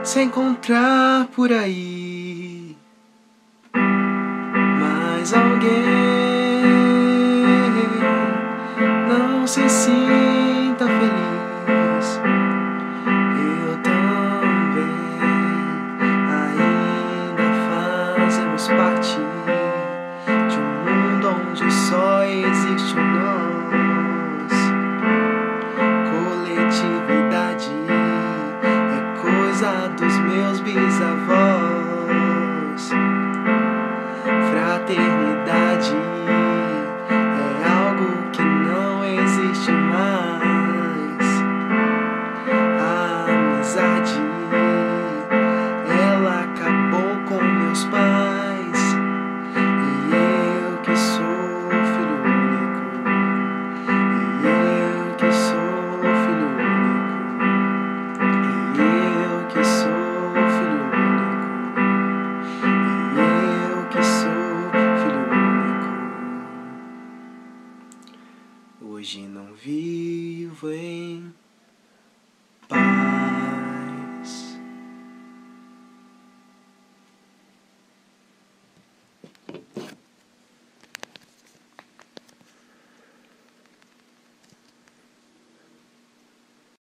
se encontrar por aí mais alguém. Não se sinta feliz, eu também. Ainda fazemos parte de um mundo onde só existe um nós. Coletividade é coisa dos meus bisavós. Fraternidade é algo que não existe mais. A amizade, ela acabou com meus pais. E eu que sou filho único, e eu que sou filho único, e eu que sou filho único, e eu que sou filho único. Hoje não vivo em